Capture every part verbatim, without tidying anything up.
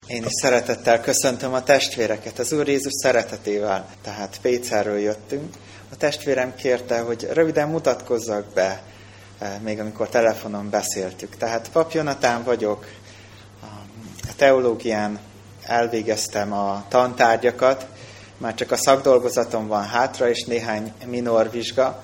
Én is szeretettel köszöntöm a testvéreket az Úr Jézus szeretetével. Tehát Pécserről jöttünk. A testvérem kérte, hogy röviden mutatkozzak be, még amikor telefonon beszéltük. Tehát Pap Jonatán vagyok, a teológián elvégeztem a tantárgyakat, már csak a szakdolgozatom van hátra, és néhány minor vizsga,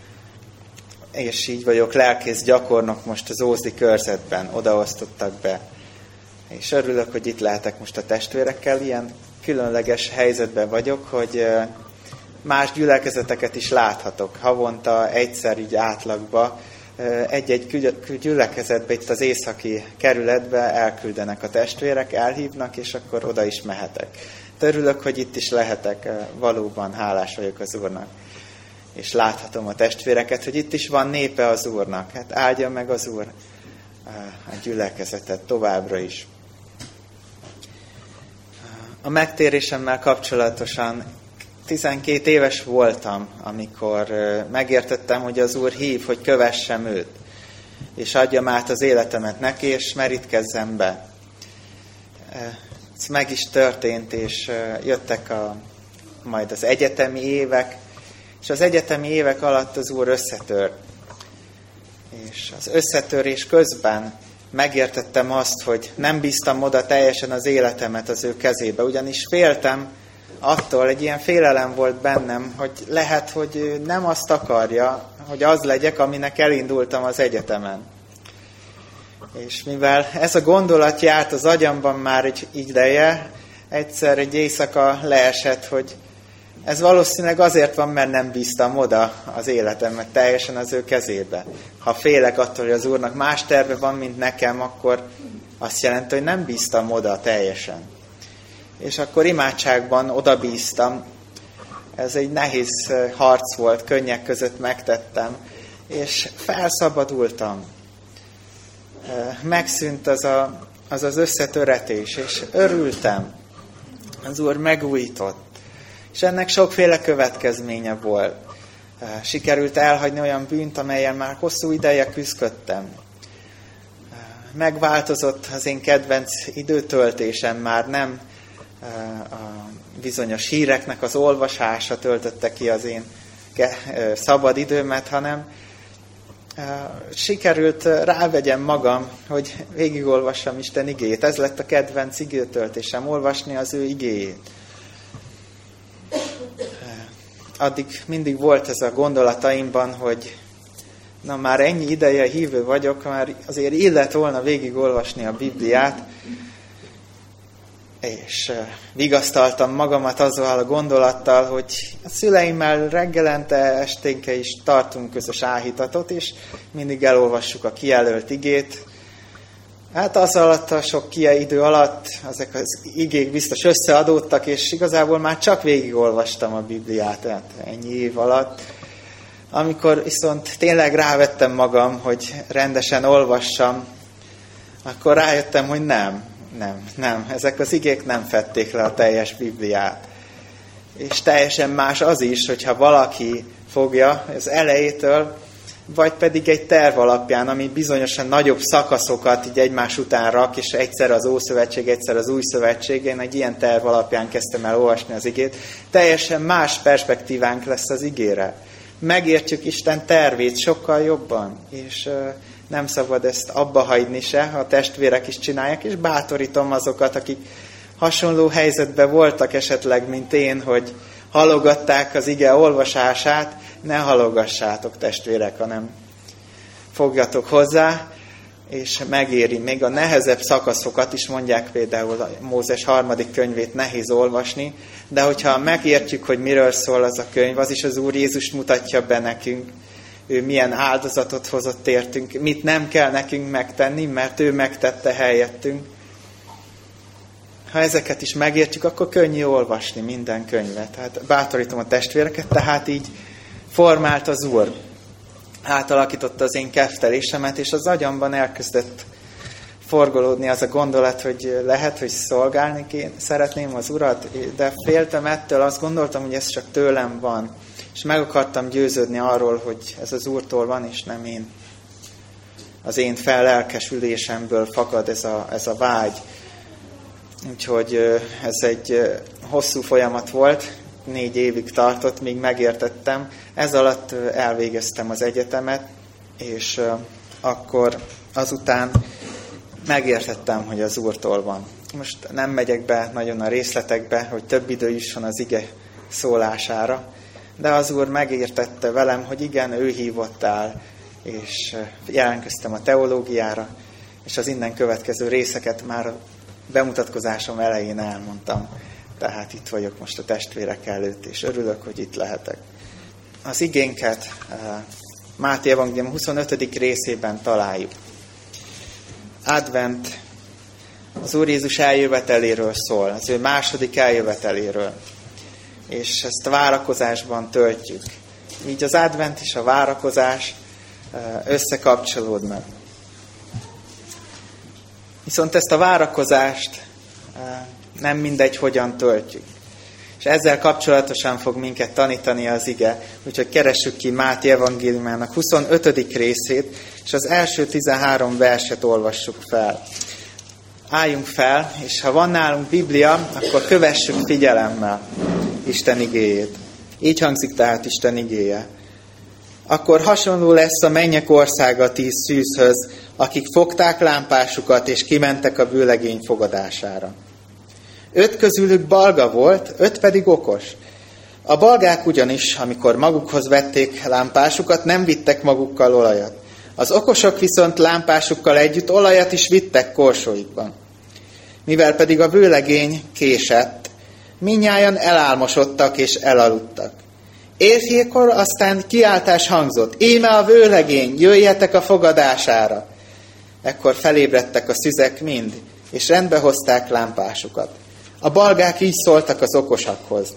és így vagyok lelkész gyakornok most az Ózdi körzetben, odaosztottak be. És örülök, hogy itt lehetek most a testvérekkel. Ilyen különleges helyzetben vagyok, hogy más gyülekezeteket is láthatok. Havonta egyszer így átlagba egy-egy gyülekezetbe, itt az északi kerületbe elküldenek a testvérek, elhívnak, és akkor oda is mehetek. De örülök, hogy itt is lehetek, valóban hálás vagyok az Úrnak. És láthatom a testvéreket, hogy itt is van népe az Úrnak. Hát áldja meg az Úr a gyülekezetet továbbra is. A megtérésemmel kapcsolatosan tizenkét éves voltam, amikor megértettem, hogy az Úr hív, hogy kövessem őt, és adjam át az életemet neki, és merítkezzem be. Ez meg is történt, és jöttek a, majd az egyetemi évek, és az egyetemi évek alatt az Úr összetört. És az összetörés közben megértettem azt, hogy nem bíztam oda teljesen az életemet az ő kezébe, ugyanis féltem attól, egy ilyen félelem volt bennem, hogy lehet, hogy ő nem azt akarja, hogy az legyek, aminek elindultam az egyetemen. És mivel ez a gondolat járt az agyamban már egy ideje, egyszer egy éjszaka leesett, hogy ez valószínűleg azért van, mert nem bíztam oda az életemet teljesen az ő kezébe. Ha félek attól, hogy az Úrnak más terve van, mint nekem, akkor azt jelenti, hogy nem bíztam oda teljesen. És akkor imádságban oda bíztam. Ez egy nehéz harc volt, könnyek között megtettem, és felszabadultam. Megszűnt az a, az, az összetöretés, és örültem. Az Úr megújított. És ennek sokféle következménye volt. Sikerült elhagyni olyan bűnt, amelyen már hosszú ideje küzdöttem. Megváltozott az én kedvenc időtöltésem, már nem a bizonyos híreknek az olvasása töltötte ki az én szabad időmet, hanem sikerült rávegyem magam, hogy végigolvassam Isten igéjét. Ez lett a kedvenc időtöltésem, olvasni az ő igéjét. Addig mindig volt ez a gondolataimban, hogy na már ennyi ideje hívő vagyok, már azért illet volna végigolvasni a Bibliát, és vigasztaltam magamat azzal a gondolattal, hogy a szüleimmel reggelente, esténke is tartunk közös áhítatot, és mindig elolvassuk a kijelölt igét. Hát az alatt, a sok idő alatt ezek az igék biztos összeadódtak, és igazából már csak végigolvastam a Bibliát, hát ennyi év alatt. Amikor viszont tényleg rávettem magam, hogy rendesen olvassam, akkor rájöttem, hogy nem, nem, nem, ezek az igék nem fedték le a teljes Bibliát. És teljesen más az is, hogyha valaki fogja az elejétől, vagy pedig egy terv alapján, ami bizonyosan nagyobb szakaszokat így egymás után rak, és egyszer az Ószövetség, egyszer az Új Szövetség. Én egy ilyen terv alapján kezdtem el olvasni az igét. Teljesen más perspektívánk lesz az igére. Megértjük Isten tervét sokkal jobban, és uh, nem szabad ezt abba hagyni se, ha a testvérek is csinálják, és bátorítom azokat, akik hasonló helyzetben voltak esetleg, mint én, hogy halogatták az ige olvasását, ne halogassátok, testvérek, hanem fogjatok hozzá, és megéri. Még a nehezebb szakaszokat is, mondják például a Mózes harmadik könyvét nehéz olvasni, de hogyha megértjük, hogy miről szól az a könyv, az is az Úr Jézus mutatja be nekünk, ő milyen áldozatot hozott értünk, mit nem kell nekünk megtenni, mert ő megtette helyettünk. Ha ezeket is megértjük, akkor könnyű olvasni minden könyvet. Tehát bátorítom a testvéreket, tehát így formált az Úr. Átalakította az én keftelésemet, és az agyamban elkezdett forgolódni az a gondolat, hogy lehet, hogy szolgálni kéne, szeretném az Urat, de féltem ettől, azt gondoltam, hogy ez csak tőlem van. És meg akartam győződni arról, hogy ez az Úrtól van, és nem én. Az én fellelkesülésemből fakad ez a, ez a vágy. Úgyhogy ez egy hosszú folyamat volt, négy évig tartott, míg megértettem. Ez alatt elvégeztem az egyetemet, és akkor azután megértettem, hogy az Úrtól van. Most nem megyek be nagyon a részletekbe, hogy több idő jusson az ige szólására, de az Úr megértette velem, hogy igen, ő hívott el, és jelentkeztem a teológiára, és az innen következő részeket már a bemutatkozásom elején elmondtam. Tehát itt vagyok most a testvérek előtt, és örülök, hogy itt lehetek. Az igénket Máté evangélium huszonötödik részében találjuk. Advent az Úr Jézus eljöveteléről szól, az ő második eljöveteléről. És ezt a várakozásban töltjük. Így az advent és a várakozás összekapcsolódnak. Viszont ezt a várakozást nem mindegy, hogyan töltjük. És ezzel kapcsolatosan fog minket tanítani az ige. Úgyhogy keressük ki Máté evangéliumának huszonötödik részét, és az első tizenhárom verset olvassuk fel. Álljunk fel, és ha van nálunk Biblia, akkor kövessük figyelemmel Isten igéjét. Így hangzik tehát Isten igéje. Akkor hasonló lesz a mennyek országa tíz szűzhöz, akik fogták lámpásukat, és kimentek a vőlegény fogadására. Öt közülük balga volt, öt pedig okos. A balgák ugyanis, amikor magukhoz vették lámpásukat, nem vittek magukkal olajat. Az okosok viszont lámpásukkal együtt olajat is vittek korsóikban. Mivel pedig a vőlegény késett, mindnyájan elálmosodtak és elaludtak. Éjfélkor aztán kiáltás hangzott, íme a vőlegény, jöjjetek a fogadására. Ekkor felébredtek a szüzek mind, és rendbe hozták lámpásukat. A balgák így szóltak az okosakhoz.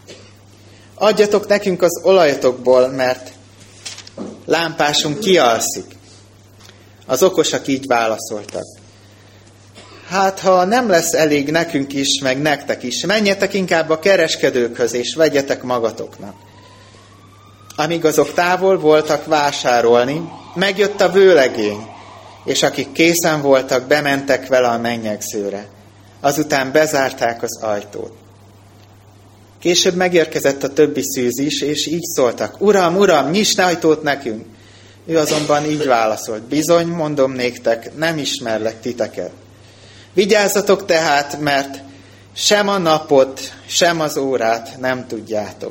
Adjatok nekünk az olajatokból, mert lámpásunk kialszik. Az okosak így válaszoltak. Hát, ha nem lesz elég nekünk is, meg nektek is, menjetek inkább a kereskedőkhöz, és vegyetek magatoknak. Amíg azok távol voltak vásárolni, megjött a vőlegény, és akik készen voltak, bementek vele a mennyegzőre. Azután bezárták az ajtót. Később megérkezett a többi szűz is, és így szóltak, Uram, Uram, nyisd ajtót nekünk! Ő azonban így válaszolt, bizony, mondom néktek, nem ismerlek titeket. Vigyázzatok tehát, mert sem a napot, sem az órát nem tudjátok.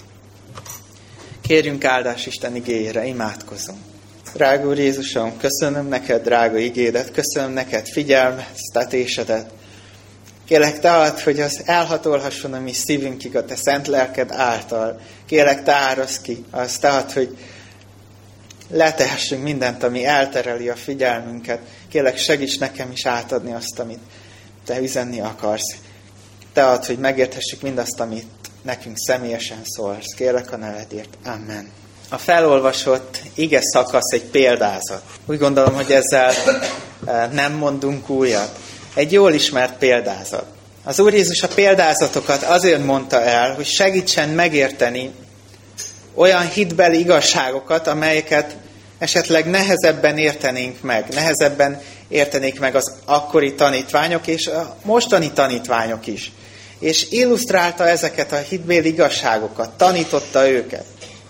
Kérjünk áldás Isten igéjére, imádkozunk. Drága Úr Jézusom, köszönöm neked, drága igédet, köszönöm neked figyelmeztetésedet. Kérlek te add, hogy az elhatolhasson a mi szívünkig a te szent lelked által. Kérlek te árasz ki, azt te add, hogy letehessünk mindent, ami eltereli a figyelmünket. Kérlek segíts nekem is átadni azt, amit te üzenni akarsz. Te add, hogy megérthessük mindazt, amit nekünk személyesen szólsz. Kérlek a nevedért. Amen. A felolvasott ige szakasz egy példázat. Úgy gondolom, hogy ezzel nem mondunk újat. Egy jól ismert példázat. Az Úr Jézus a példázatokat azért mondta el, hogy segítsen megérteni olyan hitbeli igazságokat, amelyeket esetleg nehezebben értenénk meg. Nehezebben értenék meg az akkori tanítványok és a mostani tanítványok is. És illusztrálta ezeket a hitbeli igazságokat, tanította őket.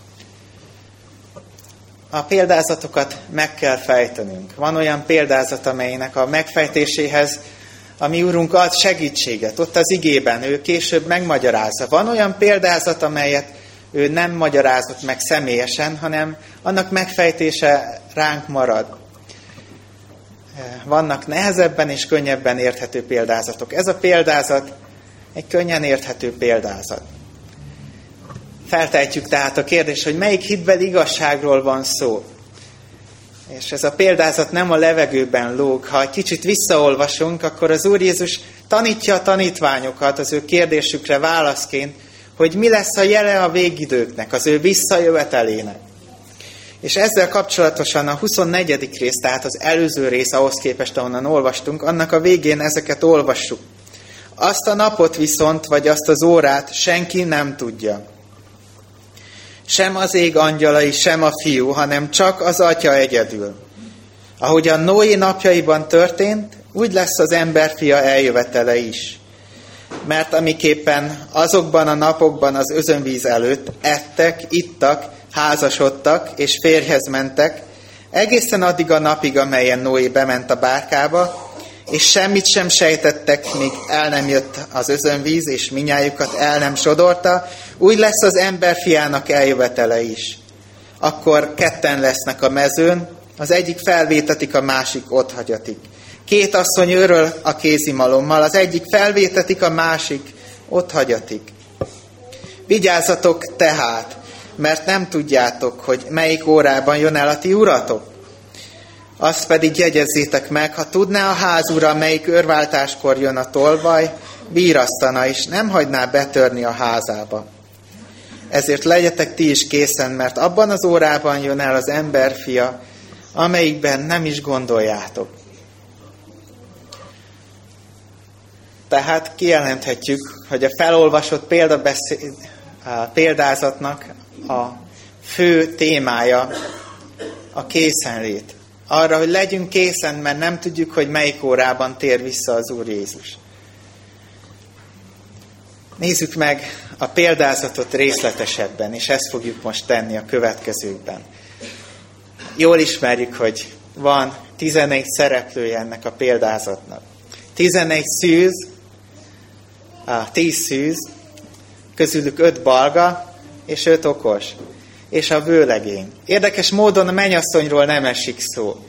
A példázatokat meg kell fejtenünk. Van olyan példázat, amelynek a megfejtéséhez a mi Úrunk ad segítséget. Ott az igében ő később megmagyarázza. Van olyan példázat, amelyet ő nem magyarázott meg személyesen, hanem annak megfejtése ránk marad. Vannak nehezebben és könnyebben érthető példázatok. Ez a példázat egy könnyen érthető példázat. Feltehetjük tehát a kérdést, hogy melyik hitbeli igazságról van szó. És ez a példázat nem a levegőben lóg. Ha egy kicsit visszaolvasunk, akkor az Úr Jézus tanítja a tanítványokat az ő kérdésükre válaszként, hogy mi lesz a jele a végidőknek, az ő visszajövetelének. És ezzel kapcsolatosan a huszonnegyedik rész, tehát az előző rész ahhoz képest, ahonnan olvastunk, annak a végén ezeket olvassuk. Azt a napot viszont, vagy azt az órát senki nem tudja. Sem az ég angyalai, sem a fiú, hanem csak az Atya egyedül. Ahogyan Noé napjaiban történt, úgy lesz az emberfia eljövetele is. Mert amiképpen azokban a napokban az özönvíz előtt ettek, ittak, házasodtak és férjhez mentek, egészen addig a napig, amelyen Noé bement a bárkába, és semmit sem sejtettek, míg el nem jött az özönvíz, és minnyájukat el nem sodorta, úgy lesz az emberfiának eljövetele is. Akkor ketten lesznek a mezőn, az egyik felvétetik, a másik otthagyatik. Két asszony őröl a kézimalommal, az egyik felvétetik, a másik otthagyatik. Vigyázzatok tehát, mert nem tudjátok, hogy melyik órában jön el a ti uratok. Azt pedig jegyezzétek meg, ha tudná a ház ura, melyik őrváltáskor jön a tolvaj, bírasztana, és nem hagyná betörni a házába. Ezért legyetek ti is készen, mert abban az órában jön el az emberfia, amelyikben nem is gondoljátok. Tehát kijelenthetjük, hogy a felolvasott példabeszéd, a példázatnak a fő témája a készenlét. Arra, hogy legyünk készen, mert nem tudjuk, hogy melyik órában tér vissza az Úr Jézus. Nézzük meg a példázatot részletesebben, és ezt fogjuk most tenni a következőkben. Jól ismerjük, hogy van tizenegy szereplője ennek a példázatnak. tizenegy szűz, tíz szűz, közülük öt balga, és öt okos, és a vőlegény. Érdekes módon a mennyasszonyról nem esik szó.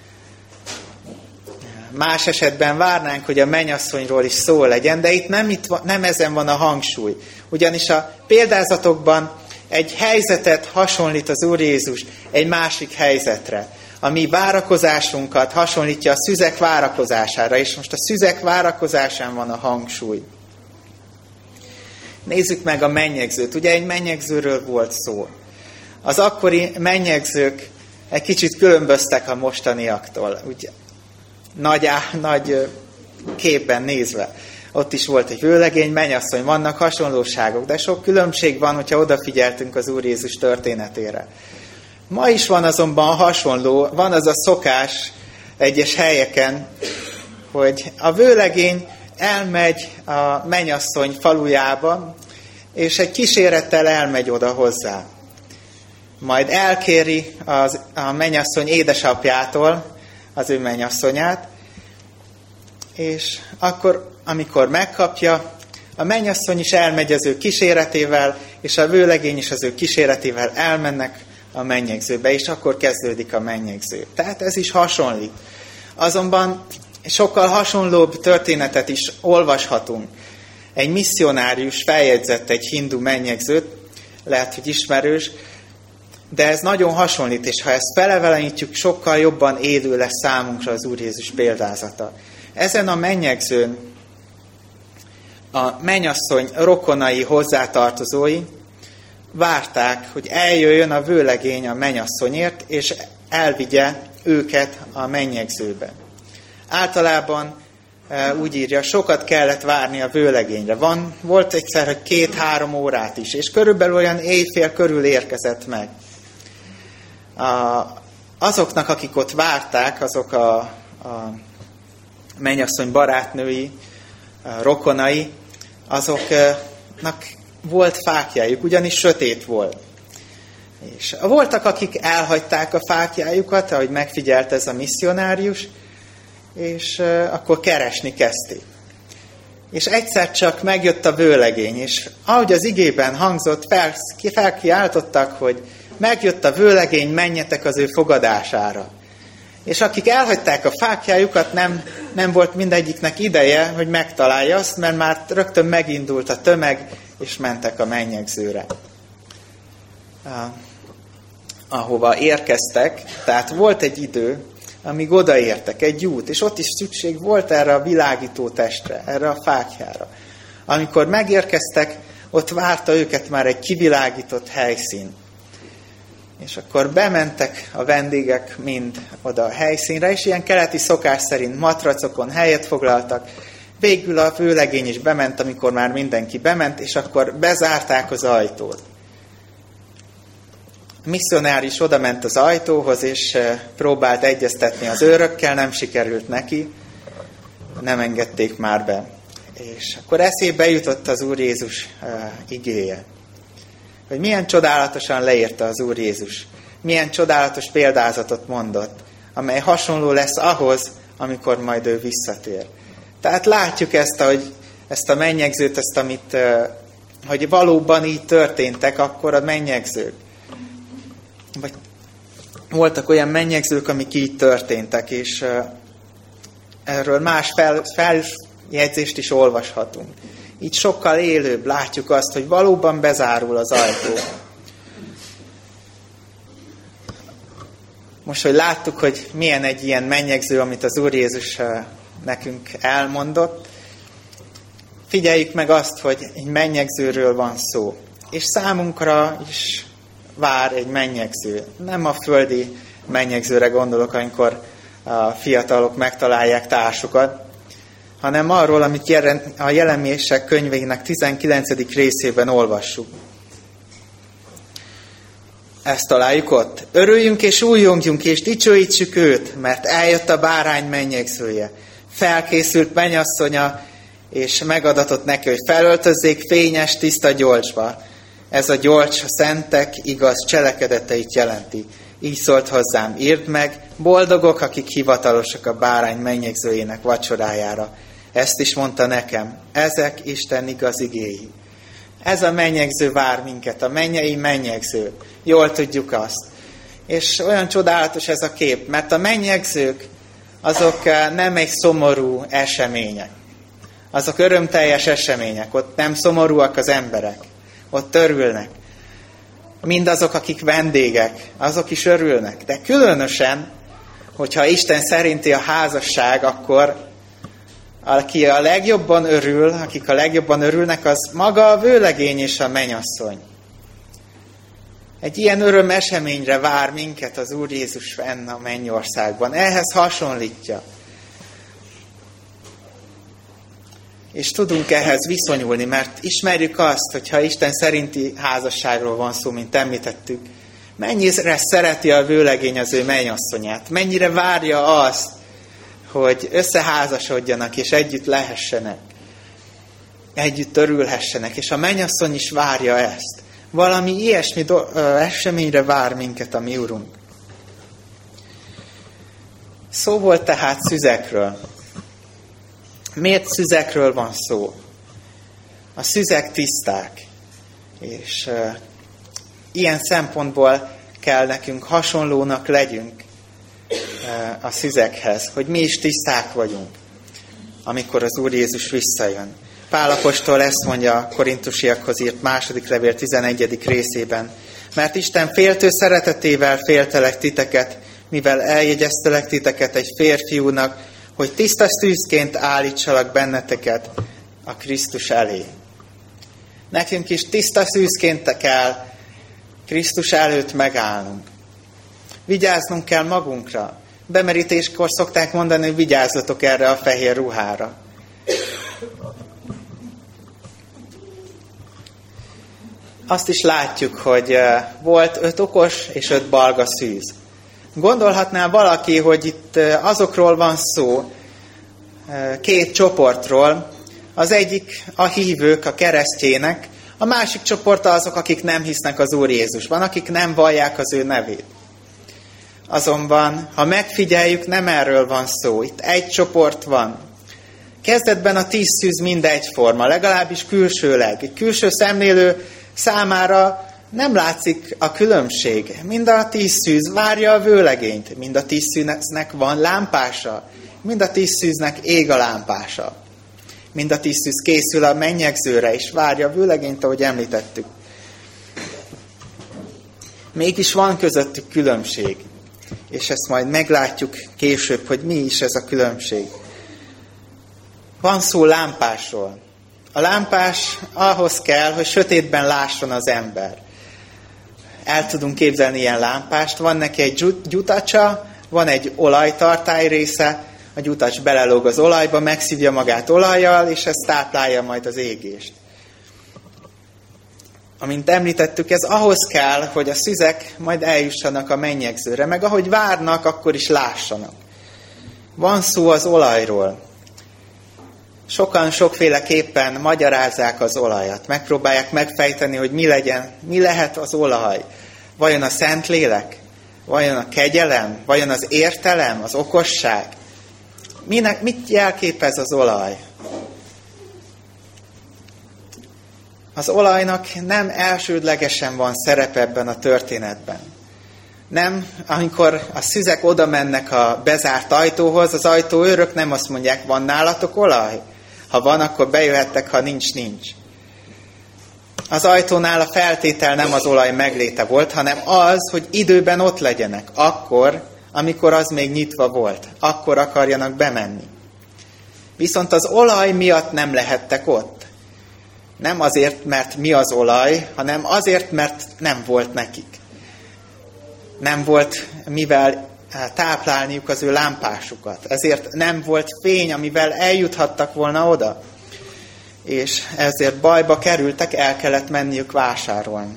Más esetben várnánk, hogy a mennyasszonyról is szó legyen, de itt nem, itt van, nem ezen van a hangsúly. Ugyanis a példázatokban egy helyzetet hasonlít az Úr Jézus egy másik helyzetre. A mi várakozásunkat hasonlítja a szüzek várakozására, és most a szüzek várakozásán van a hangsúly. Nézzük meg a mennyegzőt. Ugye egy mennyegzőről volt szó. Az akkori mennyegzők egy kicsit különböztek a mostaniaktól. Ugye, nagy, á, nagy képben nézve. Ott is volt egy vőlegény, mennyasszony, vannak hasonlóságok, de sok különbség van, hogyha odafigyeltünk az Úr Jézus történetére. Ma is van azonban hasonló, van az a szokás egyes helyeken, hogy a vőlegény elmegy a mennyasszony falujába, és egy kísérettel elmegy oda hozzá. Majd elkéri az, a mennyasszony édesapjától az ő mennyasszonyát, és akkor, amikor megkapja, a mennyasszony is elmegy az ő kíséretével, és a vőlegény is az ő kíséretével elmennek a mennyegzőbe, és akkor kezdődik a mennyegző. Tehát ez is hasonlít. Azonban sokkal hasonlóbb történetet is olvashatunk. Egy misszionárius feljegyzett egy hindu mennyegzőt, lehet, hogy ismerős, de ez nagyon hasonlít, és ha ezt felevelenítjük, sokkal jobban élő lesz számunkra az Úr Jézus példázata. Ezen a mennyegzőn a mennyasszony rokonai hozzátartozói várták, hogy eljöjjön a vőlegény a mennyasszonyért, és elvigye őket a mennyegzőbe. Általában úgy írja, sokat kellett várni a vőlegényre. Van, volt egyszer, hogy két-három órát is, és körülbelül olyan éjfél körül érkezett meg. A, azoknak, akik ott várták, azok a, a mennyasszony barátnői, a rokonai, azoknak volt fáklyájuk, ugyanis sötét volt. És voltak, akik elhagyták a fáklyájukat, ahogy megfigyelt ez a misszionárius, és akkor keresni kezdték. És egyszer csak megjött a vőlegény, és ahogy az igében hangzott, fel, felkiáltottak, hogy megjött a vőlegény, menjetek az ő fogadására. És akik elhagyták a fáklyájukat, nem, nem volt mindegyiknek ideje, hogy megtalálja azt, mert már rögtön megindult a tömeg, és mentek a mennyegzőre. Ahova érkeztek, tehát volt egy idő, amíg odaértek, egy út, és ott is szükség volt erre a világító testre, erre a fáklyára. Amikor megérkeztek, ott várta őket már egy kivilágított helyszín. És akkor bementek a vendégek mind oda a helyszínre, és ilyen keleti szokás szerint matracokon helyet foglaltak. Végül a vőlegény is bement, amikor már mindenki bement, és akkor bezárták az ajtót. A misszionáris oda ment az ajtóhoz, és próbált egyeztetni az őrökkel, nem sikerült neki. nem engedték már be. És akkor eszébe jutott az Úr Jézus uh, igéje. Hogy milyen csodálatosan leírta az Úr Jézus. Milyen csodálatos példázatot mondott, amely hasonló lesz ahhoz, amikor majd ő visszatér. Tehát látjuk ezt, hogy ezt a mennyegzőt, ezt, amit, uh, hogy valóban így történtek akkor a mennyegzők. Vagy voltak olyan mennyegzők, amik így történtek, és uh, erről más fel, feljegyzést is olvashatunk. Így sokkal élőbb látjuk azt, hogy valóban bezárul az ajtó. Most, hogy láttuk, hogy milyen egy ilyen mennyegző, amit az Úr Jézus nekünk elmondott, figyeljük meg azt, hogy egy mennyegzőről van szó. És számunkra is vár egy mennyegző. Nem a földi mennyegzőre gondolok, amikor a fiatalok megtalálják társukat, hanem arról, amit a Jelenések könyvének tizenkilencedik részében olvassuk. Ezt találjuk ott. Örüljünk és újjongjunk és dicsőítsük őt, mert eljött a bárány mennyegzője. Felkészült mennyasszonya, és megadatott neki, hogy felöltözzék fényes, tiszta gyolcsba. Ez a gyolcs a szentek igaz cselekedeteit jelenti. Így szólt hozzám, írd meg, boldogok, akik hivatalosak a bárány mennyegzőjének vacsorájára. Ezt is mondta nekem, ezek Isten igaz igéi. Ez a mennyegző vár minket, a mennyei mennyegző. Jól tudjuk azt. És olyan csodálatos ez a kép, mert a mennyegzők azok nem egy szomorú események. Azok örömteljes események. Ott nem szomorúak az emberek. Ott örülnek. Mindazok, akik vendégek, azok is örülnek. De különösen, hogyha Isten szerinti a házasság, akkor aki a legjobban örül, akik a legjobban örülnek, az maga a vőlegény és a mennyasszony. Egy ilyen öröm eseményre vár minket az Úr Jézus fenn a mennyországban. Ehhez hasonlítja. És tudunk ehhez viszonyulni, mert ismerjük azt, hogyha Isten szerinti házasságról van szó, mint említettük, mennyire szereti a vőlegény az ő mennyasszonyát, mennyire várja azt, hogy összeházasodjanak, és együtt lehessenek. Együtt örülhessenek, és a mennyasszony is várja ezt. Valami ilyesmi do- eseményre vár minket a mi Urunk. Szó volt tehát szüzekről. Miért szüzekről van szó? A szüzek tiszták, és uh, ilyen szempontból kell nekünk hasonlónak legyünk uh, a szüzekhez, hogy mi is tiszták vagyunk, amikor az Úr Jézus visszajön. Pál apostol ezt mondja a korintusiakhoz írt második levél tizenegyedik részében, mert Isten féltő szeretetével féltelek titeket, mivel eljegyeztelek titeket egy férfiúnak, hogy tiszta szűzként állítsalak benneteket a Krisztus elé. Nekünk is tiszta szűzként kell Krisztus előtt megállnunk. Vigyáznunk kell magunkra. Bemerítéskor szokták mondani, hogy vigyázzatok erre a fehér ruhára. Azt is látjuk, hogy volt öt okos és öt balga szűz. Gondolhatná valaki, hogy itt azokról van szó, két csoportról. Az egyik a hívők, a keresztjének, a másik csoport azok, akik nem hisznek az Úr Jézusban, akik nem vallják az ő nevét. Azonban, ha megfigyeljük, nem erről van szó. Itt egy csoport van. Kezdetben a tíz szűz mind egyforma, legalábbis külsőleg. Egy külső szemlélő számára nem látszik a különbség. Mind a tíz szűz várja a vőlegényt, mind a tíz szűznek van lámpása, mind a tíz szűznek ég a lámpása. Mind a tíz szűz készül a mennyegzőre, és várja a vőlegényt, ahogy említettük. Mégis van közöttük különbség, és ezt majd meglátjuk később, hogy mi is ez a különbség. Van szó lámpásról. A lámpás ahhoz kell, hogy sötétben lásson az ember. El tudunk képzelni ilyen lámpást. Van neki egy gyutacsa, van egy olajtartály része, a gyutacs belelóg az olajba, megszívja magát olajjal, és ez táplálja majd az égést. Amint említettük, ez ahhoz kell, hogy a szüzek majd eljussanak a mennyegzőre, meg ahogy várnak, akkor is lássanak. Van szó az olajról. Sokan sokféleképpen magyarázzák az olajat. Megpróbálják megfejteni, hogy mi legyen, mi lehet az olaj. Vajon a Szentlélek? Vajon a kegyelem? Vajon az értelem? Az okosság? Minek, mit jelképez az olaj? Az olajnak nem elsődlegesen van szerepe ebben a történetben. Nem, amikor a szüzek oda mennek a bezárt ajtóhoz, az ajtóőrök nem azt mondják, van nálatok olaj? Ha van, akkor bejöhettek, ha nincs, nincs. Az ajtónál a feltétel nem az olaj megléte volt, hanem az, hogy időben ott legyenek. Akkor, amikor az még nyitva volt. Akkor akarjanak bemenni. Viszont az olaj miatt nem lehettek ott. Nem azért, mert mi az olaj, hanem azért, mert nem volt nekik. Nem volt mivel táplálniuk az ő lámpásukat. Ezért nem volt fény, amivel eljuthattak volna oda. És ezért bajba kerültek, el kellett menniük vásárolni.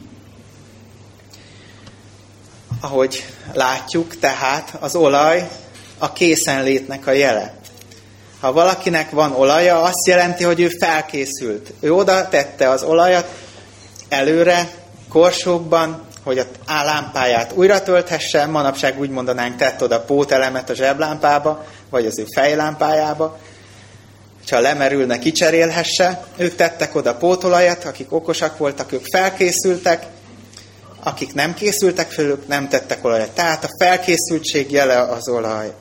Ahogy látjuk, tehát az olaj a készenlétnek a jele. Ha valakinek van olaja, azt jelenti, hogy ő felkészült. Ő oda tette az olajat előre, korsókban, hogy a lámpáját újra tölthesse, manapság úgy mondanánk, tett oda pótelemet a zseblámpába, vagy az ő fejlámpájába, és ha lemerülne, kicserélhesse. Ők tettek oda pótolajat, akik okosak voltak, ők felkészültek, akik nem készültek fel, ők nem tettek olajat. Tehát a felkészültség jele az olaj.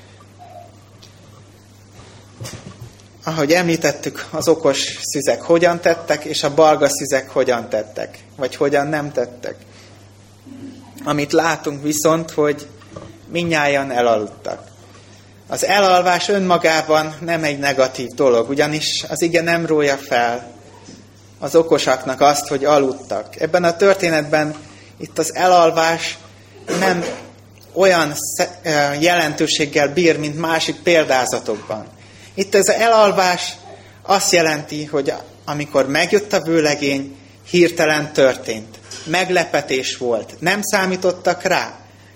Ahogy említettük, az okos szüzek hogyan tettek, és a balga szüzek hogyan tettek, vagy hogyan nem tettek. Amit látunk viszont, hogy mindnyájan elaludtak. Az elalvás önmagában nem egy negatív dolog, ugyanis az ige nem rója fel az okosaknak azt, hogy aludtak. Ebben a történetben itt az elalvás nem olyan jelentőséggel bír, mint másik példázatokban. Itt ez az elalvás azt jelenti, hogy amikor megjött a vőlegény, hirtelen történt. Meglepetés volt. Nem számítottak rá.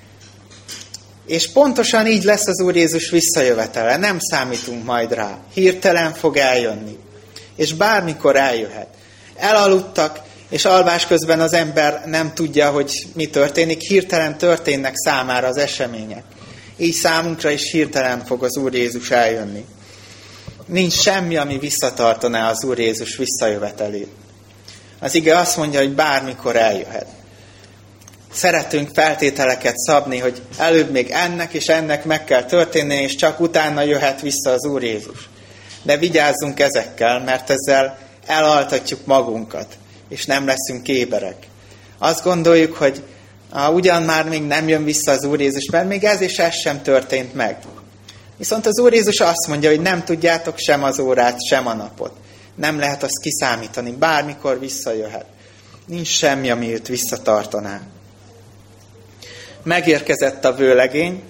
És pontosan így lesz az Úr Jézus visszajövetele. Nem számítunk majd rá. Hirtelen fog eljönni. És bármikor eljöhet. Elaludtak, és alvás közben az ember nem tudja, hogy mi történik. Hirtelen történnek számára az események. Így számunkra is hirtelen fog az Úr Jézus eljönni. Nincs semmi, ami visszatartaná az Úr Jézus visszajövetelét. Az ige azt mondja, hogy bármikor eljöhet. Szeretünk feltételeket szabni, hogy előbb még ennek és ennek meg kell történni, és csak utána jöhet vissza az Úr Jézus. De vigyázzunk ezekkel, mert ezzel elaltatjuk magunkat, és nem leszünk éberek. Azt gondoljuk, hogy ah, ugyan már még nem jön vissza az Úr Jézus, mert még ez és ez sem történt meg. Viszont az Úr Jézus azt mondja, hogy nem tudjátok sem az órát, sem a napot. Nem lehet azt kiszámítani, bármikor visszajöhet. Nincs semmi, ami őt visszatartaná. Megérkezett a vőlegény,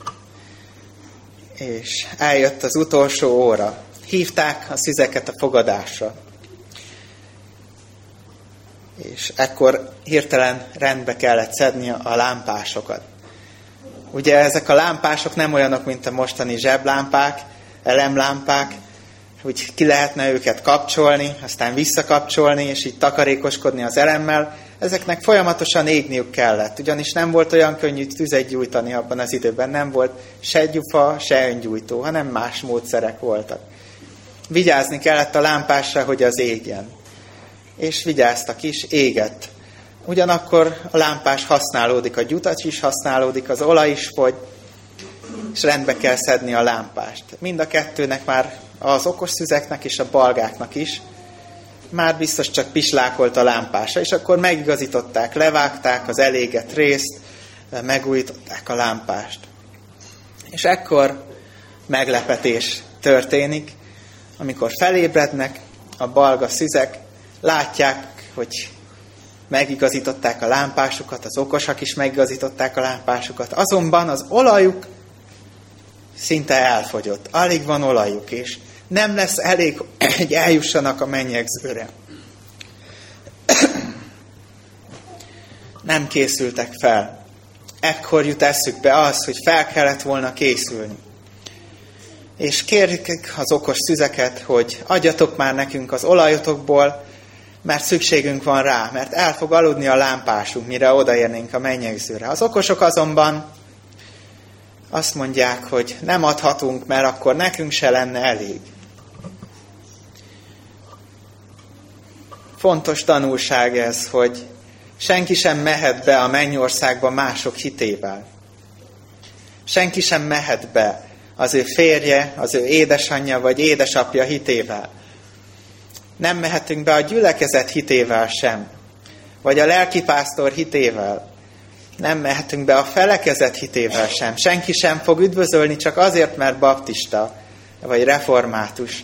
és eljött az utolsó óra. Hívták a szüzeket a fogadásra. És ekkor hirtelen rendbe kellett szedni a lámpásokat. Ugye ezek a lámpások nem olyanok, mint a mostani zseblámpák, elemlámpák, hogy ki lehetne őket kapcsolni, aztán visszakapcsolni, és így takarékoskodni az elemmel. Ezeknek folyamatosan égniük kellett, ugyanis nem volt olyan könnyű tüzet gyújtani abban az időben, nem volt se gyufa, se öngyújtó, hanem más módszerek voltak. Vigyázni kellett a lámpásra, hogy az égjen. És vigyáztak is, égett. Ugyanakkor a lámpás használódik, a gyutacs is használódik, az olaj is fogy, és rendbe kell szedni a lámpást. Mind a kettőnek már, az okos szüzeknek és a balgáknak is, már biztos csak pislákolt a lámpása, és akkor megigazították, levágták az elégett részt, megújították a lámpást. És ekkor meglepetés történik, amikor felébrednek a balga szüzek, látják, hogy megigazították a lámpásukat, az okosak is megigazították a lámpásukat, azonban az olajuk szinte elfogyott. Alig van olajuk, és nem lesz elég, hogy eljussanak a mennyegzőre. Nem készültek fel. Ekkor jut eszükbe az, hogy fel kellett volna készülni. és kérjük az okos szüzeket, hogy adjatok már nekünk az olajotokból, mert szükségünk van rá, mert el fog aludni a lámpásunk, mire odaérnénk a mennyegzőre. Az okosok azonban azt mondják, hogy nem adhatunk, mert akkor nekünk se lenne elég. Fontos tanulság ez, hogy senki sem mehet be a mennyországba mások hitével. Senki sem mehet be az ő férje, az ő édesanyja vagy édesapja hitével. Nem mehetünk be a gyülekezet hitével sem, vagy a lelkipásztor hitével. Nem mehetünk be a felekezet hitével sem. Senki sem fog üdvözölni csak azért, mert baptista, vagy református,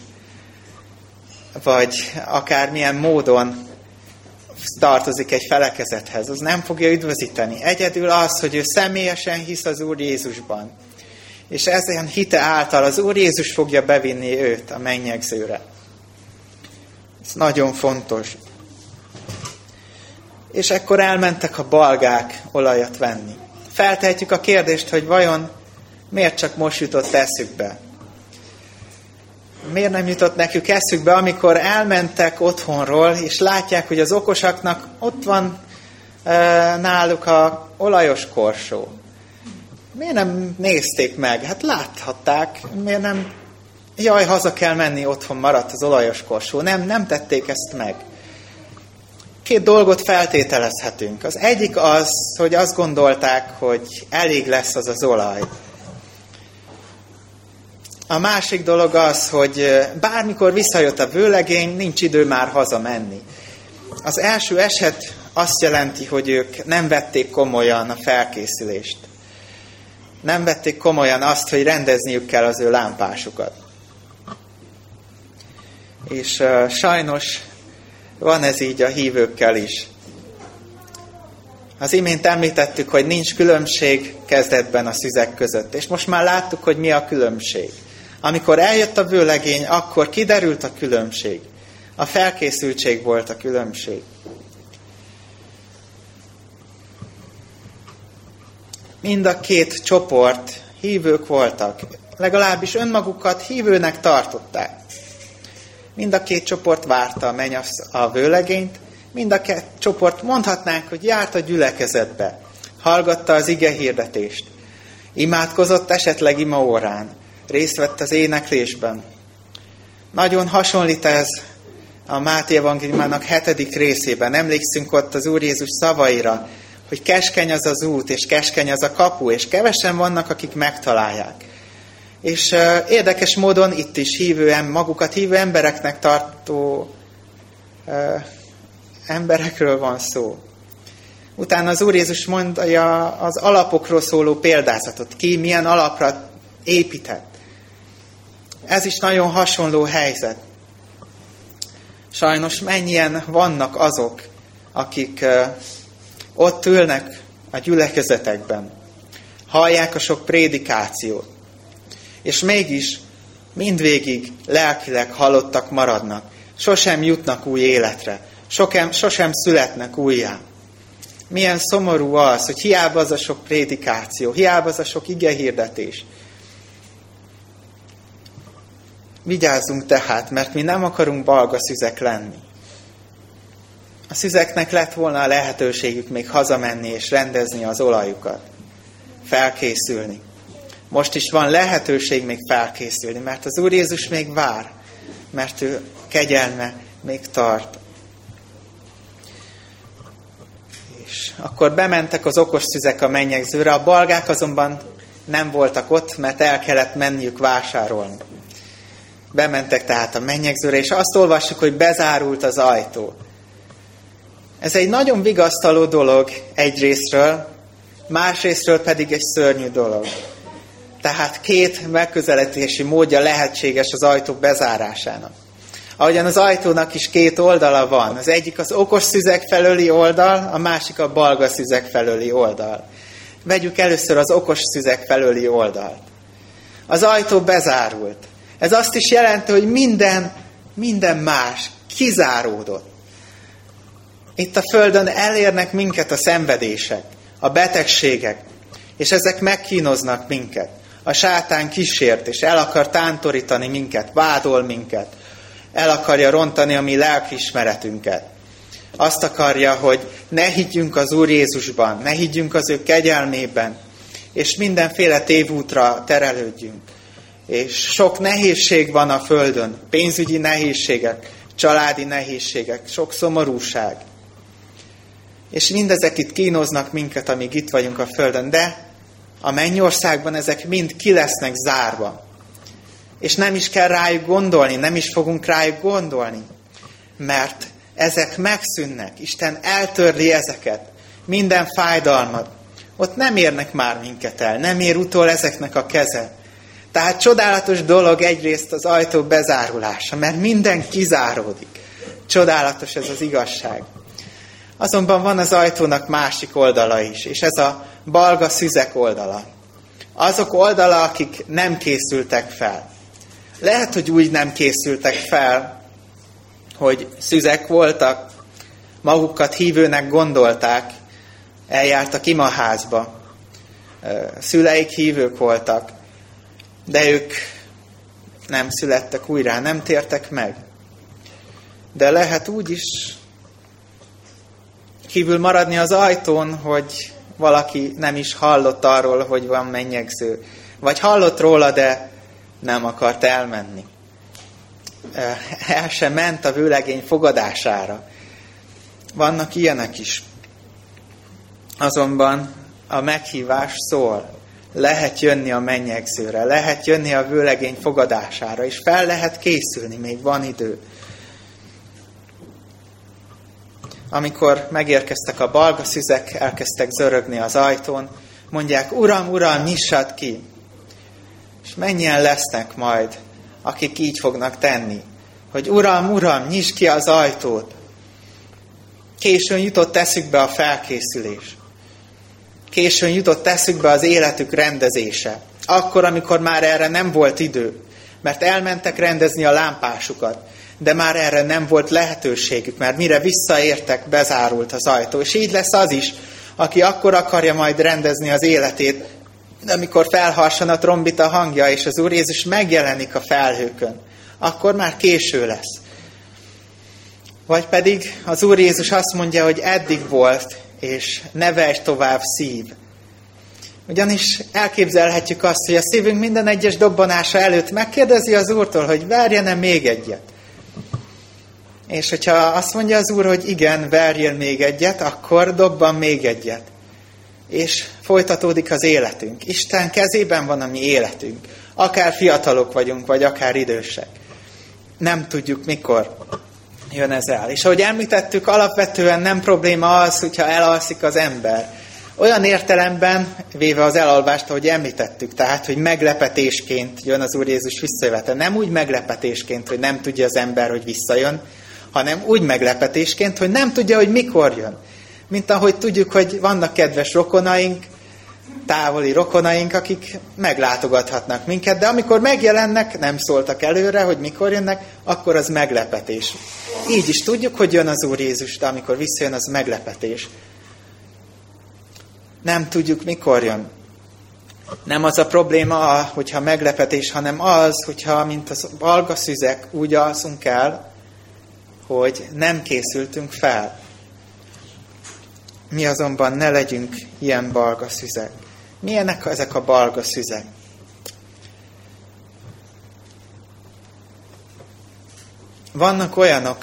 vagy akármilyen módon tartozik egy felekezethez. Az nem fogja üdvözíteni. Egyedül az, hogy ő személyesen hisz az Úr Jézusban. És ezen hite által az Úr Jézus fogja bevinni őt a mennyegzőre. Ez nagyon fontos. És ekkor elmentek a balgák olajat venni. Feltehetjük a kérdést, hogy vajon miért csak most jutott eszükbe? Miért nem jutott nekük eszükbe, amikor elmentek otthonról, és látják, hogy az okosaknak ott van e, náluk a olajos korsó? Miért nem nézték meg? Hát láthatták, miért nem... Jaj, haza kell menni, otthon maradt az olajos korsó. Nem, nem tették ezt meg. Két dolgot feltételezhetünk. Az egyik az, hogy azt gondolták, hogy elég lesz az az olaj. A másik dolog az, hogy bármikor visszajött a vőlegény, nincs idő már hazamenni. Az első eset azt jelenti, hogy ők nem vették komolyan a felkészülést. Nem vették komolyan azt, hogy rendezniük kell az ő lámpásukat. És uh, sajnos van ez így a hívőkkel is. Az imént említettük, hogy nincs különbség kezdetben a szüzek között. És most már láttuk, hogy mi a különbség. Amikor eljött a vőlegény, akkor kiderült a különbség. A felkészültség volt a különbség. Mind a két csoport hívők voltak. Legalábbis önmagukat hívőnek tartották. Mind a két csoport várta a mennyasszony a vőlegényt, mind a két csoport mondhatnánk, hogy járt a gyülekezetbe, hallgatta az ige hirdetést, imádkozott esetleg imaórán, részt vett az éneklésben. Nagyon hasonlít ez a Máté evangéliumának hetedik részében. Emlékszünk ott az Úr Jézus szavaira, hogy keskeny az az út, és keskeny az a kapu, és kevesen vannak, akik megtalálják. És uh, érdekes módon itt is hívő, magukat hívő embereknek tartó uh, emberekről van szó. Utána az Úr Jézus mondja az alapokról szóló példázatot. Ki milyen alapra épített. Ez is nagyon hasonló helyzet. Sajnos mennyien vannak azok, akik uh, ott ülnek a gyülekezetekben. Hallják a sok prédikációt. És mégis mindvégig lelkileg halottak maradnak. Sosem jutnak új életre. Sosem, sosem születnek újjá. Milyen szomorú az, hogy hiába az a sok prédikáció, hiába az a sok igehirdetés. Vigyázzunk tehát, mert mi nem akarunk balga szüzek lenni. A szüzeknek lett volna a lehetőségük még hazamenni és rendezni az olajukat. Felkészülni. Most is van lehetőség még felkészülni, mert az Úr Jézus még vár, mert ő kegyelme még tart. És akkor bementek az okos szüzek a mennyegzőre, a balgák azonban nem voltak ott, mert el kellett menniük vásárolni. Bementek tehát a mennyegzőre, és azt olvassuk, hogy bezárult az ajtó. Ez egy nagyon vigasztaló dolog egyrésztről, másrésztről pedig egy szörnyű dolog. Tehát két megközelítési módja lehetséges az ajtó bezárásának. Ahogyan az ajtónak is két oldala van. Az egyik az okos szüzek felőli oldal, a másik a balga szüzek felőli oldal. Vegyük először az okos szüzek felőli oldalt. Az ajtó bezárult. Ez azt is jelenti, hogy minden, minden más kizáródott. Itt a földön elérnek minket a szenvedések, a betegségek, és ezek megkínoznak minket. a sátán kísért, és el akar tántorítani minket, vádol minket. El akarja rontani a mi lelkiismeretünket. Azt akarja, hogy ne higgyünk az Úr Jézusban, ne higgyünk az ő kegyelmében, és mindenféle tévútra terelődjünk. És sok nehézség van a földön, pénzügyi nehézségek, családi nehézségek, sok szomorúság. És mindezek itt kínoznak minket, amíg itt vagyunk a földön, de a mennyországban ezek mind ki lesznek zárva. És nem is kell rájuk gondolni, nem is fogunk rájuk gondolni, mert ezek megszűnnek. Isten eltörli ezeket, minden fájdalmat. Ott nem érnek már minket el, nem ér utol ezeknek a keze. Tehát csodálatos dolog egyrészt az ajtó bezárulása, mert minden kizáródik. Csodálatos ez az igazság. Azonban van az ajtónak másik oldala is, és ez a balga szüzek oldala. Azok oldala, akik nem készültek fel. Lehet, hogy úgy nem készültek fel, hogy szüzek voltak, magukat hívőnek gondolták, eljártak imaházba, szüleik hívők voltak, de ők nem születtek újra, nem tértek meg. De lehet úgy is kívül maradni az ajtón, hogy valaki nem is hallott arról, hogy van mennyegző. Vagy hallott róla, de nem akart elmenni. El sem ment a vőlegény fogadására. Vannak ilyenek is. Azonban a meghívás szól. Lehet jönni a mennyegzőre, lehet jönni a vőlegény fogadására, és fel lehet készülni, még van idő. Amikor megérkeztek a balga szüzek, elkezdtek zörögni az ajtón, mondják, Uram, Uram, nyissad ki! És mennyien lesznek majd, akik így fognak tenni, hogy Uram, Uram, nyisd ki az ajtót! Későn jutott eszükbe a felkészülés. Későn jutott eszükbe az életük rendezése. Akkor, amikor már erre nem volt idő, mert elmentek rendezni a lámpásukat, de már erre nem volt lehetőségük, mert mire visszaértek, bezárult az ajtó. És így lesz az is, aki akkor akarja majd rendezni az életét, amikor felharsan a trombita hangja, és az Úr Jézus megjelenik a felhőkön. Akkor már késő lesz. Vagy pedig az Úr Jézus azt mondja, hogy eddig volt, és ne verj tovább szív. Ugyanis elképzelhetjük azt, hogy a szívünk minden egyes dobbanása előtt megkérdezi az Úrtól, hogy verjen-e még egyet. És hogyha azt mondja az Úr, hogy igen, verjél még egyet, akkor dobban még egyet. És folytatódik az életünk. Isten kezében van a mi életünk. Akár fiatalok vagyunk, vagy akár idősek. Nem tudjuk, mikor jön ez el. És ahogy említettük, alapvetően nem probléma az, hogyha elalszik az ember. Olyan értelemben, véve az elalvást, ahogy említettük, tehát, hogy meglepetésként jön az Úr Jézus visszajövetel. Nem úgy meglepetésként, hogy nem tudja az ember, hogy visszajön, hanem úgy meglepetésként, hogy nem tudja, hogy mikor jön. Mint ahogy tudjuk, hogy vannak kedves rokonaink, távoli rokonaink, akik meglátogathatnak minket, de amikor megjelennek, nem szóltak előre, hogy mikor jönnek, akkor az meglepetés. Így is tudjuk, hogy jön az Úr Jézus, de amikor visszajön, az meglepetés. Nem tudjuk, mikor jön. Nem az a probléma, hogyha meglepetés, hanem az, hogyha, mint az balga szüzek, úgy alszunk el, hogy nem készültünk fel. Mi azonban ne legyünk ilyen balga szüzek. Milyenek ezek a balga szüzek? Vannak olyanok,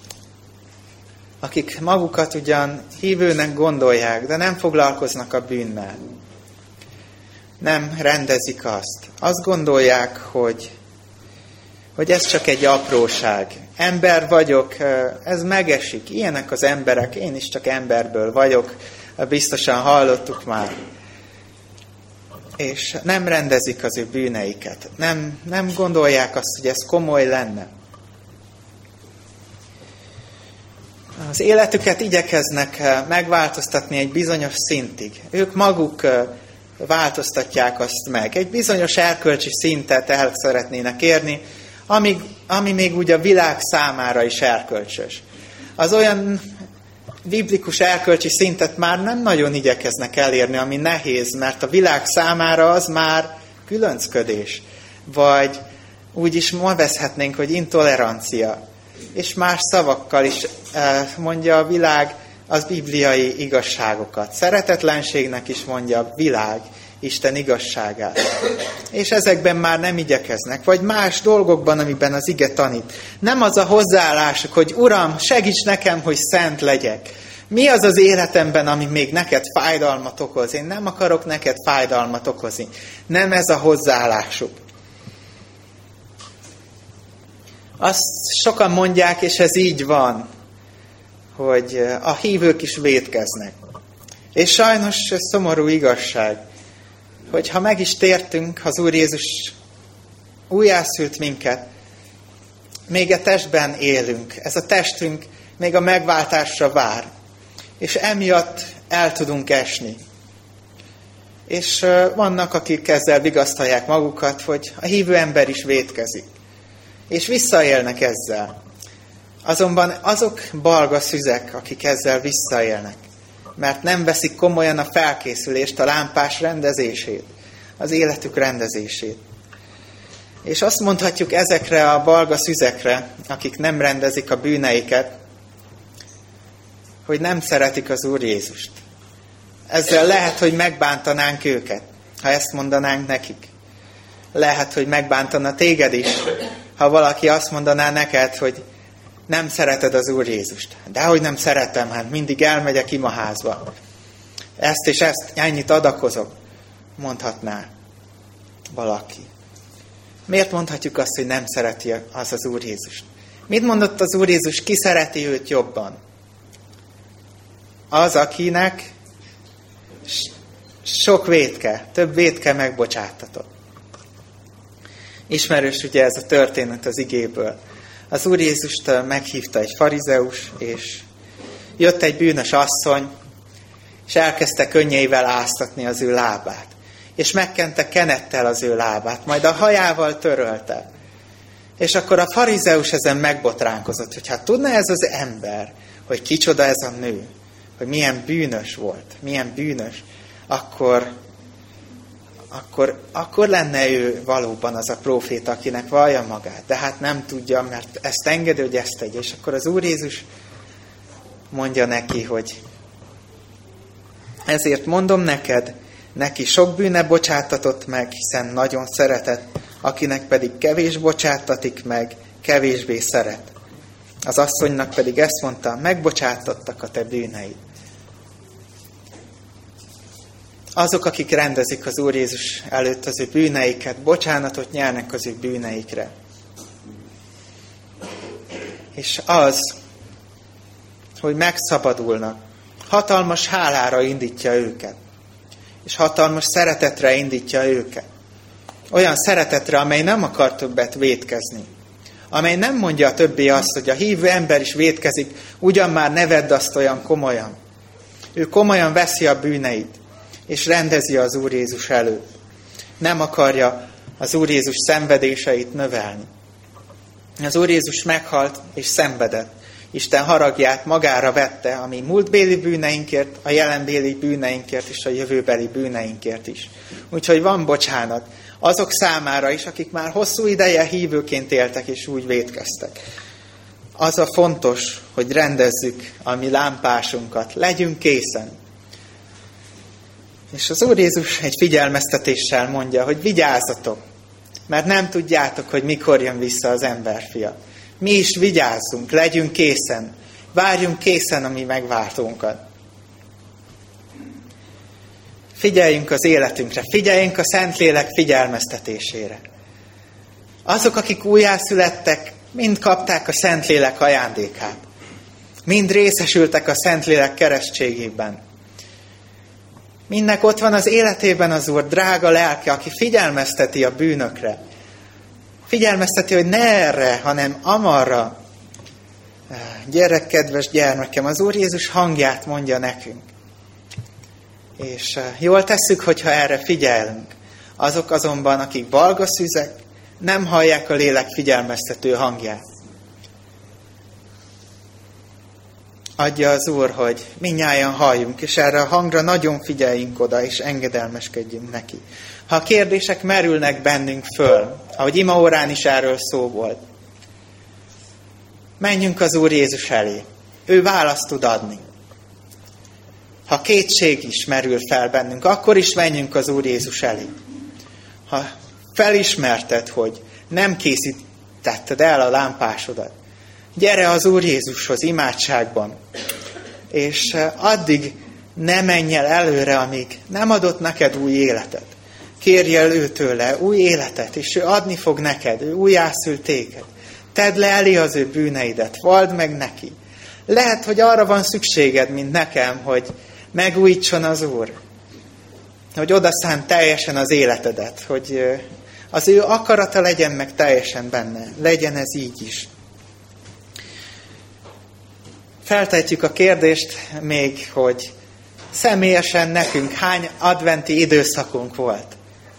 akik magukat ugyan hívőnek gondolják, de nem foglalkoznak a bűnnel. Nem rendezik azt. Azt gondolják, hogy, hogy ez csak egy apróság. Ember vagyok, ez megesik. Ilyenek az emberek, én is csak emberből vagyok, biztosan hallottuk már. És nem rendezik az ő bűneiket. Nem, nem gondolják azt, hogy ez komoly lenne. Az életüket igyekeznek megváltoztatni egy bizonyos szintig. Ők maguk változtatják azt meg. Egy bizonyos erkölcsi szintet el szeretnének érni, ami, ami még úgy a világ számára is erkölcsös. Az olyan biblikus erkölcsi szintet már nem nagyon igyekeznek elérni, ami nehéz, mert a világ számára az már különcködés, vagy úgy is nevezhetnénk, hogy intolerancia, és más szavakkal is mondja a világ az bibliai igazságokat. Szeretetlenségnek is mondja a világ Isten igazságát. És ezekben már nem igyekeznek, vagy más dolgokban, amiben az ige tanít. Nem az a hozzáállásuk, hogy Uram, segíts nekem, hogy szent legyek. Mi az az életemben, ami még neked fájdalmat okoz? Én nem akarok neked fájdalmat okozni. Nem ez a hozzáállásuk. Azt sokan mondják, és ez így van, hogy a hívők is vétkeznek. És sajnos ez szomorú igazság, hogy ha meg is tértünk, az Úr Jézus újjászült minket, még a testben élünk. Ez a testünk még a megváltásra vár. És emiatt el tudunk esni. És vannak, akik ezzel vigasztalják magukat, hogy a hívő ember is vétkezik. És visszaélnek ezzel. Azonban azok balga szüzek, akik ezzel visszaélnek. Mert nem veszik komolyan a felkészülést, a lámpás rendezését, az életük rendezését. És azt mondhatjuk ezekre a balga szüzekre, akik nem rendezik a bűneiket, hogy nem szeretik az Úr Jézust. Ezzel lehet, hogy megbántanánk őket, ha ezt mondanánk nekik. Lehet, hogy megbántana téged is, ha valaki azt mondaná neked, hogy nem szereted az Úr Jézust. Dehogy nem szeretem, hát mindig elmegyek imaházba. Ezt és ezt, ennyit adakozok, mondhatná valaki. Miért mondhatjuk azt, hogy nem szereti az az Úr Jézust? Mit mondott az Úr Jézus, ki szereti őt jobban? Az, akinek sok vétke, több vétke megbocsáttatott. Ismerős ugye ez a történet az igéből. Az Úr Jézust meghívta egy farizeus, és jött egy bűnös asszony, és elkezdte könnyeivel áztatni az ő lábát. És megkente kenettel az ő lábát, majd a hajával törölte. És akkor a farizeus ezen megbotránkozott, hogy hát tudna ez az ember, hogy kicsoda ez a nő, hogy milyen bűnös volt, milyen bűnös, akkor, akkor, akkor lenne ő valóban az a próféta, akinek vallja magát. De hát nem tudja, mert ezt engedi, hogy ezt tegye. És akkor az Úr Jézus mondja neki, hogy ezért mondom neked, neki sok bűne bocsátatott meg, hiszen nagyon szeretett, akinek pedig kevés bocsátatik meg, kevésbé szeret. Az asszonynak pedig ezt mondta, megbocsátottak a te bűneid. Azok, akik rendezik az Úr Jézus előtt az ő bűneiket, bocsánatot nyernek az ő bűneikre. És az, hogy megszabadulnak, hatalmas hálára indítja őket. És hatalmas szeretetre indítja őket. Olyan szeretetre, amely nem akar többet vétkezni. Amely nem mondja többé azt, hogy a hívő ember is vétkezik, ugyan már ne vedd azt olyan komolyan. Ő komolyan veszi a bűneit, és rendezi az Úr Jézus előtt. Nem akarja az Úr Jézus szenvedéseit növelni. Az Úr Jézus meghalt és szenvedett. Isten haragját magára vette, ami múltbéli bűneinkért, a jelenbéli bűneinkért és a jövőbeli bűneinkért is. Úgyhogy van bocsánat azok számára is, akik már hosszú ideje hívőként éltek és úgy vétkeztek. Az a fontos, hogy rendezzük a mi lámpásunkat, legyünk készen. És az Úr Jézus egy figyelmeztetéssel mondja, hogy vigyázzatok, mert nem tudjátok, hogy mikor jön vissza az emberfia. Mi is vigyázzunk, legyünk készen, várjunk készen a mi megváltónkat. Figyeljünk az életünkre, figyeljünk a Szentlélek figyelmeztetésére. Azok, akik újjászülettek, mind kapták a Szentlélek ajándékát. Mind részesültek a Szentlélek keresztségében. Mindnek ott van az életében az Úr drága lelke, aki figyelmezteti a bűnökre. Figyelmezteti, hogy ne erre, hanem amarra. Gyerek, kedves gyermekem, az Úr Jézus hangját mondja nekünk. És jól tesszük, hogyha erre figyelünk. Azok azonban, akik balgaszűzek, nem hallják a lélek figyelmeztető hangját. adja az Úr, hogy mindnyájan halljunk, és erre a hangra nagyon figyeljünk oda, és engedelmeskedjünk neki. Ha a kérdések merülnek bennünk föl, ahogy imaórán is erről szó volt, menjünk az Úr Jézus elé. Ő választ tud adni. Ha kétség is merül fel bennünk, akkor is menjünk az Úr Jézus elé. Ha felismerted, hogy nem készítetted el a lámpásodat, gyere az Úr Jézushoz imádságban, és addig ne menj el előre, amíg nem adott neked új életet. Kérj el őtőle új életet, és ő adni fog neked, ő újjászül téged. Tedd le elé az ő bűneidet, vald meg neki. Lehet, hogy arra van szükséged, mint nekem, hogy megújítson az Úr. Hogy odaszánt teljesen az életedet, hogy az ő akarata legyen meg teljesen benne. Legyen ez így is. Feltetjük a kérdést még, hogy személyesen nekünk hány adventi időszakunk volt.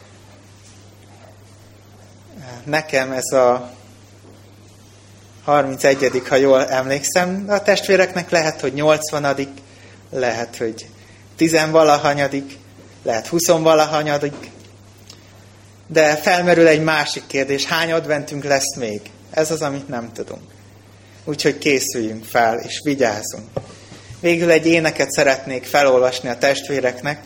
Nekem ez a harmincegyedik, ha jól emlékszem, a testvéreknek lehet, hogy nyolcvanadik, lehet, hogy tizenvalahanyadik, lehet huszonvalahanyadik, de felmerül egy másik kérdés, hány adventünk lesz még? Ez az, amit nem tudunk. Úgyhogy készüljünk fel, és vigyázzunk. Végül egy éneket szeretnék felolvasni a testvéreknek.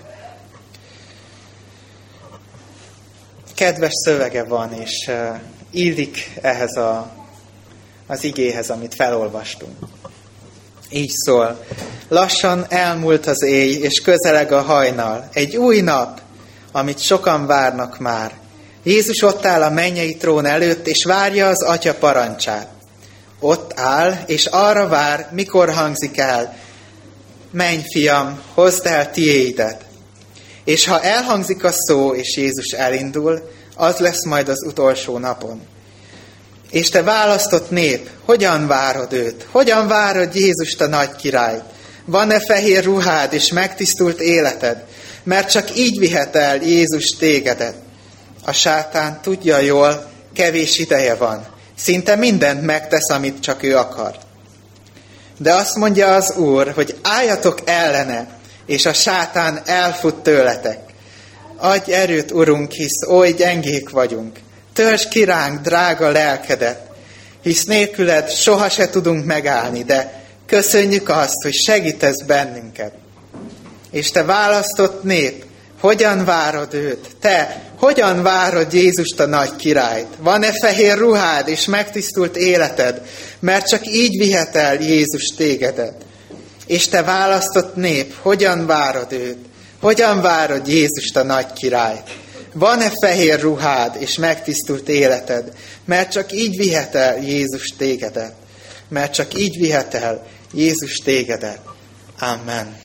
Kedves szövege van, és uh, illik ehhez a, az igéhez, amit felolvastunk. Így szól. Lassan elmúlt az éj, és közeleg a hajnal. Egy új nap, amit sokan várnak már. Jézus ott áll a mennyei trón előtt, és várja az Atya parancsát. Ott áll, és arra vár, mikor hangzik el, menj, fiam, hozd el tiédet. És ha elhangzik a szó, és Jézus elindul, az lesz majd az utolsó napon. És te választott nép, hogyan várod őt? Hogyan várod Jézust a nagy királyt? Van-e fehér ruhád és megtisztult életed? Mert csak így vihet el Jézus tégedet. A sátán tudja jól, kevés ideje van. Szinte mindent megtesz, amit csak ő akar. De azt mondja az Úr, hogy álljatok ellene, és a sátán elfut tőletek. Adj erőt, Urunk, hisz oly gyengék vagyunk. Törzs ki ránk drága lelkedet, hisz nélküled soha se tudunk megállni, de köszönjük azt, hogy segítesz bennünket. És te választott nép, hogyan várod őt? Te, hogyan várod Jézust a nagy királyt? Van-e fehér ruhád és megtisztult életed? Mert csak így vihet el Jézus tégedet. És te választott nép, hogyan várod őt? Hogyan várod Jézust a nagy királyt? Van-e fehér ruhád és megtisztult életed? Mert csak így vihet el Jézus tégedet. Mert csak így vihet el Jézus tégedet. Amen.